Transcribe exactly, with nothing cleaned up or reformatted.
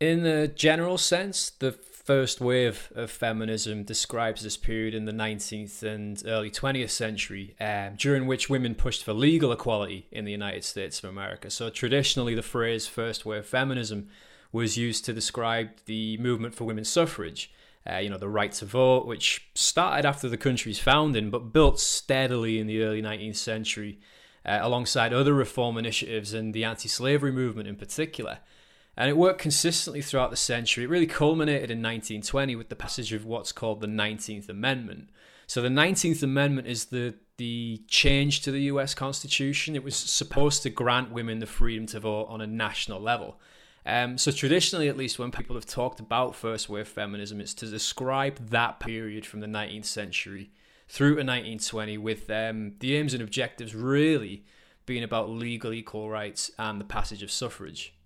In a general sense, the first wave of feminism describes this period in the nineteenth and early twentieth century, um, during which women pushed for legal equality in the United States of America. So traditionally, the phrase first wave feminism was used to describe the movement for women's suffrage, uh, you know, the right to vote, which started after the country's founding, but built steadily in the early nineteenth century, uh, alongside other reform initiatives and the anti-slavery movement in particular. And it worked consistently throughout the century. It really culminated in nineteen twenty with the passage of what's called the nineteenth Amendment. So the nineteenth Amendment is the, the change to the U S Constitution. It was supposed to grant women the freedom to vote on a national level. Um, so traditionally, at least, when people have talked about first wave feminism, it's to describe that period from the nineteenth century through to nineteen twenty, with um, the aims and objectives really being about legal equal rights and the passage of suffrage.